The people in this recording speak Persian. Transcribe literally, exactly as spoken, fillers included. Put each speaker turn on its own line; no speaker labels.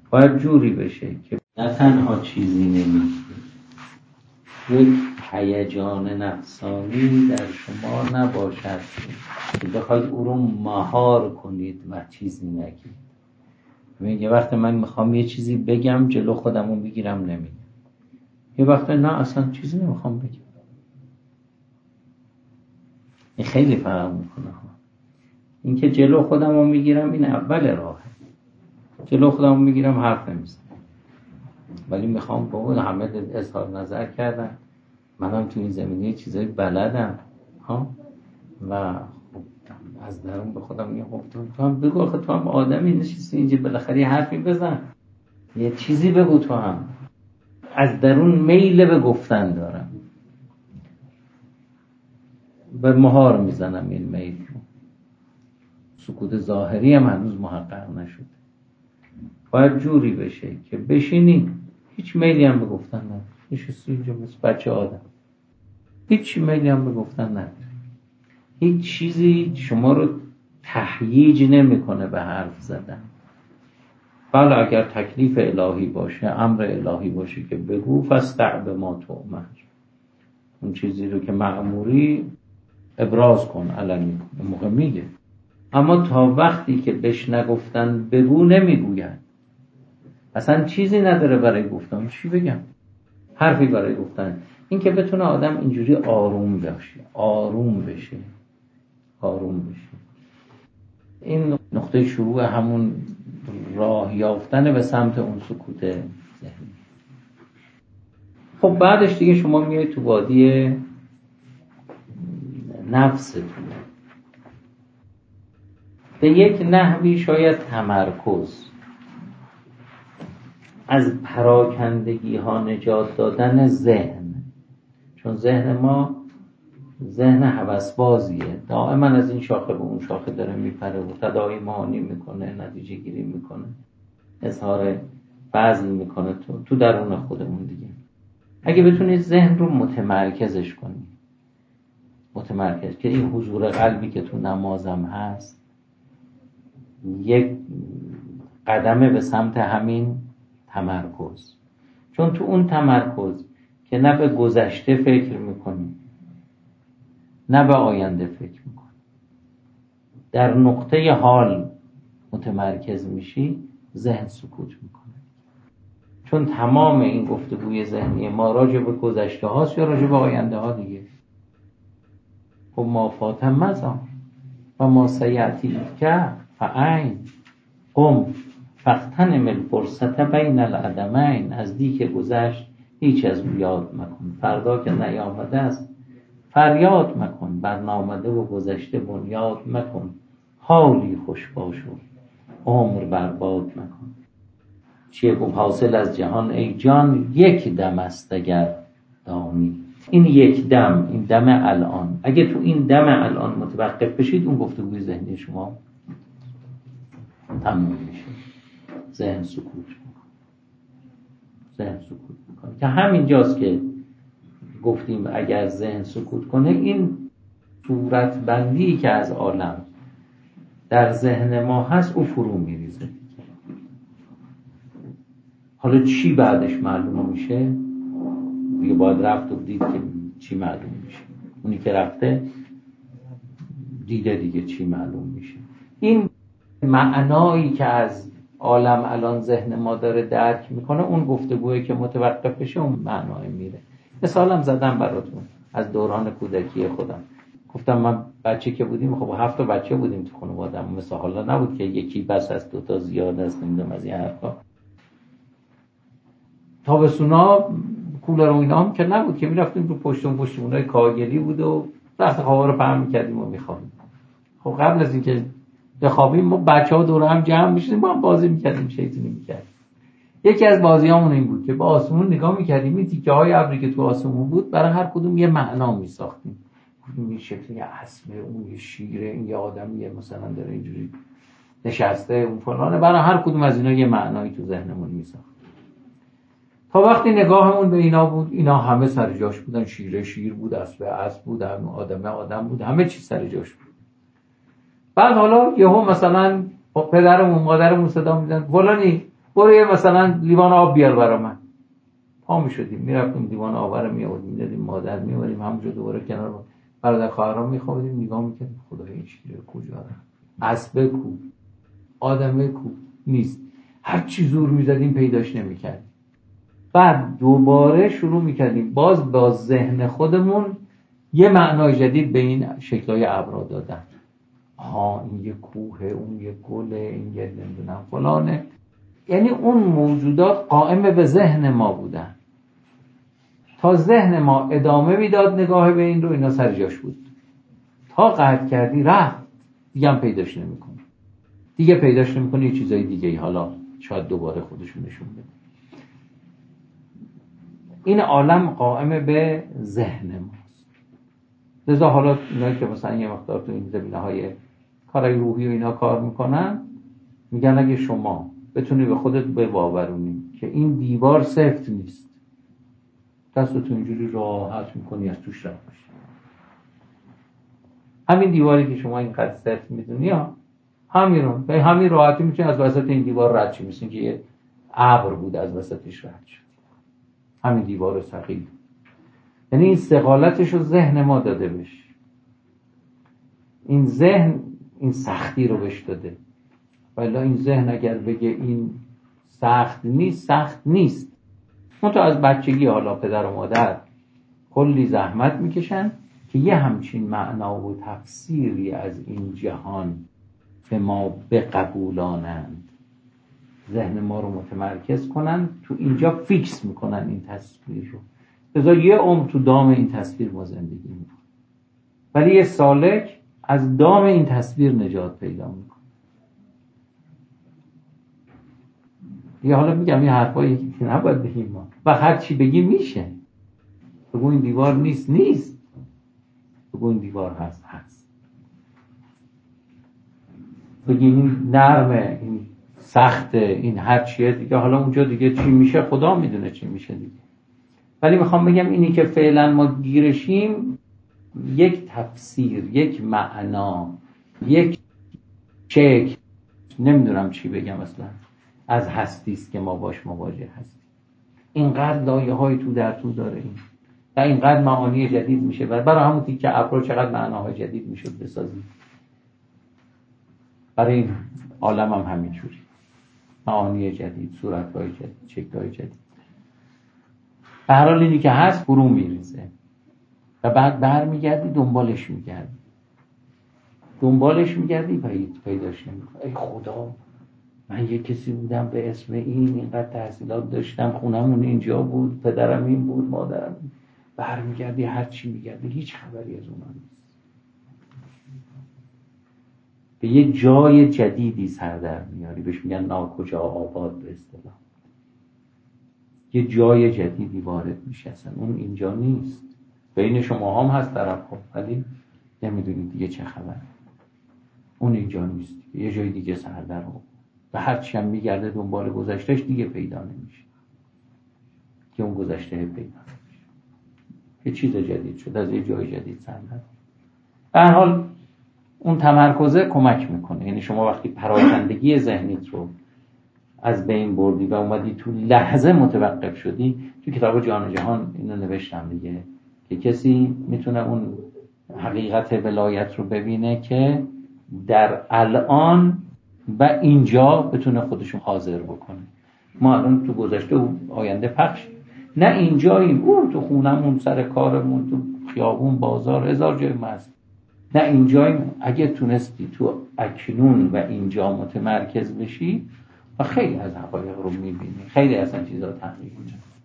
باید جوری بشه که نه تنها چیزی نمیگه، یک هیجان نفسانی در شما نباشد که بخواید او رو مهار کنید و چیزی نگید. یه وقت من میخوام یه چیزی بگم جلو خودم رو میگیرم نمیگم، یه وقت نه اصلا چیزی نمیخوام بگم. این خیلی فرق میکنه. این که جلو خودم رو میگیرم این اول راهه، جلو خودم رو میگیرم حرف نمیزنم، ولی میخوام با اون همه اظهار نظر کردن، منم تو این زمینه چیزایی بلدم ها، و از درون به خودم میگم خب تو هم بگو، آخه تو هم آدمی نشستی اینجا، بالاخره یه حرفی بزن، یه چیزی بگو. تو هم از درون میل به گفتن دارم، به مهار میزنم این میل رو. سکوت ظاهری هم هنوز محقق نشده. باید جوری بشه که بشینی هیچ میلی هم به گفتن نداری، نشستی اینجا مثل بچه آدم، هیچ میلی هم به گفتن نداری، هیچ چیزی شما رو تهییج نمیکنه به حرف زدن. بله اگر تکلیف الهی باشه، امر الهی باشه که بگو فاستع بما تؤمر، اون چیزی رو که مأموری ابراز کن، علنی کن، اون موقع میگه. اما تا وقتی که بهش نگفتن بگو نمیگوید، اصلا چیزی نداره برای گفتن، چی بگم، حرفی برای گفتن. این که بتونه آدم اینجوری آروم بشه، آروم بشه آروم بشه این نقطه شروع همون راه یافتن به سمت اون سکوت ذهنی. خب بعدش دیگه شما میای تو وادی نفستون، به یک نحوی شاید تمرکز، از پراکندگی ها نجات دادن ذهن. چون ذهن ما ذهن هوسبازیه، دائما از این شاخه به اون شاخه داره میپره و تداعی معانی میکنه، نتیجه گیری میکنه، اظهار بذل میکنه تو, تو درون خودمون دیگه. اگه بتونید ذهن رو متمرکزش کنید، متمرکز که این حضور قلبی که تو نمازم هست یک قدمه به سمت همین تمرکز. چون تو اون تمرکز که نه به گذشته فکر میکنی نه به آینده فکر میکنی، در نقطه حال متمرکز میشی، ذهن سکوت میکنه. چون تمام این گفتگوی ذهنی ما راجع به گذشته هاست یا راجع به آینده ها دیگه. خب ما فاتم مزام و ما سیعتی که فعین قم فاغتنم الفرصة بین العدمین، از دی که گذشت هیچ از او یاد مکن، فردا که نیامده است فریاد مکن، برنامده و گذشته بنیاد مکن، حالی خوش باشو عمر برباد مکن. چیه گفت حاصل از جهان ای جان یک دم است اگر دانی. این یک دم، این دم الان، اگه تو این دم الان متوقف بشید اون گفتگوی ذهنی شما تموم میشه، ذهن سکوت میکنه، ذهن سکوت میکنه که همین جاست که گفتیم اگر ذهن سکوت کنه این صورت بندی که از عالم در ذهن ما هست او فرو میریزه. حالا چی بعدش معلوم میشه دیگه، باید رفت و دید که چی معلوم میشه. اونی که رفته دیده دیگه چی معلوم میشه. این معنایی که از عالم الان ذهن ما داره درک میکنه، اون گفتگویی که متوقف بشه اون معنای میره. مثالم زدم براتون از دوران کودکی خودم. گفتم من بچه که بودیم، خب هفت تا بچه بودیم تو خانواده‌ام، مثل حالا نبود که یکی بس از دو تا زیاد است، نمیدونم از این حرفا. تابستونا کولر و اینا هم که نبود که میرفتیم رو پشتون پشتونای کاگلی بود و رخت خوابا رو پهن میکردیم و میخوابیم. خب قبل از اینکه بخوابیم ما بچه‌ها دور هم جمع میشدیم با هم بازی میکردیم، شیطونی میکردیم. یکی از بازیامون این بود که با آسمون نگاه میکردیم، این تیکه های ابری که تو آسمون بود برای هر کدوم یه معنا میساختیم. این شکل یه اسمه، اون یه شیره، این یه آدمیه مثلا داره اینجوری نشسته، اون فلانه، برای هر کدوم از اینا یه معنایی تو ذهنمون میساخت. تا وقتی نگاهمون به اینا بود، اینا همه سر جاش بودن، شیره شیر بود، اسب اسب بود، آدم آدم بود، همه چی سر جاش بود. بعد حالا یهو مثلا پدرمون مادرمون صدا میدن فلانی برو یه مثلا لیوان آب بیار برا من. پا میشدیم میرفتیم لیوان آب رو میآوردیم میدادیم مادر میآوردیم همونجا دوباره کنار برادر خواهرام میخوابیدیم نگاه میکردیم خدای این شیر کجا رفت؟ اسبه کو؟ آدمه کو؟ نیست. هر چی زور میزدیم پیداش نمیکردیم. بعد دوباره شروع میکردیم باز با ذهن خودمون یه معنای جدید به این شکل‌های ابرا دادن. ها این یه کوه، اون یه گله، این یه نمیدونم فلانه. یعنی اون موجودات قائم به ذهن ما بودن. تا ذهن ما ادامه میداد نگاه به این رو، اینا سر جاش بود. تا قطع کردی رفت دیگه هم پیداش نمی‌کنی. دیگه پیداش نمی‌کنی یه چیزای دیگه ای حالا شاید دوباره خودشون نشون بده. این عالم قائم به ذهن ماست. لذا حالا اینایی که مثلا یه مقدار تو این زمینه‌های کارهای روحی و اینا کار میکنن میگن اگه شما بتونی به خودت بباورونی که این دیوار سفت نیست، دستتو اینجوری راحت میکنی از توش رد بشی. همین دیواری که شما اینقدر سفت میدونی ها همین رو به همین راحتی میتونی از وسط این دیوار رد شی، مثل که یه ابر بود از وسطش رد شد. همین دیوار ثقیل. یعنی این ثقالتش رو ذهن ما داده بشه. این ذهن این سختی رو بهش داده. ولی این ذهن اگر بگه این سخت نیست، سخت نیست. من تو از بچگی حالا پدر و مادر کلی زحمت میکشن که یه همچین معنا و تفسیری از این جهان به ما بقبولانند، ذهن ما رو متمرکز کنن، تو اینجا فیکس میکنن این تصویر رو. لذا یه عمر تو دام این تصویر ما زندگی میکنن. ولی یه سالک از دام این تصویر نجات پیدا میکنه. یه حالا میگم یه حرفایی که نباید بگیم ما و هر چی بگیم میشه. بگو این دیوار نیست نیست، بگو این دیوار هست هست، بگی این نرمه این سخته این هر چیه دیگه، حالا اونجا دیگه چی میشه خدا میدونه چی میشه دیگه. ولی میخوام بگم اینی که فعلا ما گیرشیم یک تفسیر، یک معنا، یک شکل، نمیدونم چی بگم اصلا، از هستیست که ما باش مواجه هستیم. اینقدر لایه های تو در تو داره این و اینقدر معانی جدید میشه و برای همون تیکه ابرو چقدر معناهای جدید میشد بسازیم. برای این عالم هم همینجوری معانی جدید، صورتهای جدید، شکل‌های جدید. به هر حال اینی که هست فرو میریزه و بعد برمیگردی دنبالش میگردی دنبالش میگردی پید پیداش نمیکنی. ای خدا من یه کسی بودم به اسم این، اینقدر تحصیلات داشتم، خونمون اینجا بود، پدرم این بود، مادرم این. برمیگردی هر چی میگردی هیچ خبری از اون نیست. به یه جای جدیدی سر در میاری، بهش میگن ناکجا آباد به اصطلاح. یه جای جدیدی وارد میشه، اصلا اون اینجا نیست. بین شما هم هست طرف خب ولی نمیدونید دیگه چه خبر. اون اینجا نیست، یه جای دیگه سر در رو و هرچی هم میگرده دنبال گذشتهش دیگه پیدا نمیشه که اون گذشته پیدا نمیشه. یه چیز جدید شد، از یه جای جدید سر در. به هر حال اون تمرکزه کمک میکنه. یعنی شما وقتی پراکندگی ذهنیت رو از بین بردی و اومدی تو لحظه متوقف شدی، تو کتاب جان جهان اینو نوشتم دیگه که کسی میتونه اون حقیقت ولایت رو ببینه که در الان و اینجا بتونه خودشو حاضر بکنه. ما الان تو گذشته و آینده پخش، نه اینجاییم، اون تو خونمون، سر کارمون، تو خیابون، بازار، هزار جای مست، نه اینجاییم. اگه تونستی تو اکنون و اینجا متمرکز بشی و خیلی از حقایق رو میبینی، خیلی از این چیزا تحقیق میشه.